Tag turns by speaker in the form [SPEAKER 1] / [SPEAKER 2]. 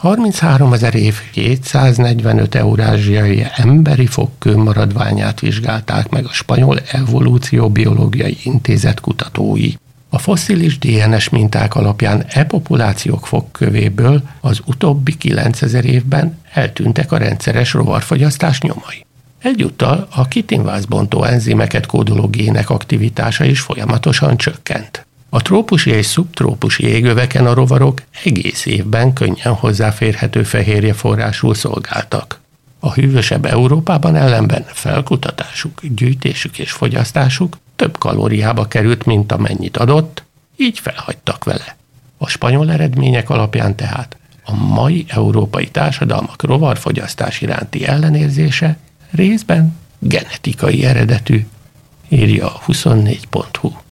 [SPEAKER 1] 33 000 év 245 eurázsiai emberi fogkő maradványát vizsgálták meg a Spanyol Evolúcióbiológiai Intézet kutatói. A fosszilis DNS minták alapján populációk fogkövéből az utóbbi 9000 évben eltűntek a rendszeres rovarfogyasztás nyomai. Egyúttal a kitinvászbontó enzimeket kódoló gének aktivitása is folyamatosan csökkent. A trópusi és szubtrópusi égöveken a rovarok egész évben könnyen hozzáférhető fehérje forrásul szolgáltak. A hűvösebb Európában ellenben felkutatásuk, gyűjtésük és fogyasztásuk több kalóriába került, mint amennyit adott, így felhagytak vele. A spanyol eredmények alapján tehát a mai európai társadalmak rovarfogyasztás iránti ellenérzése részben genetikai eredetű, írja a 24.hu.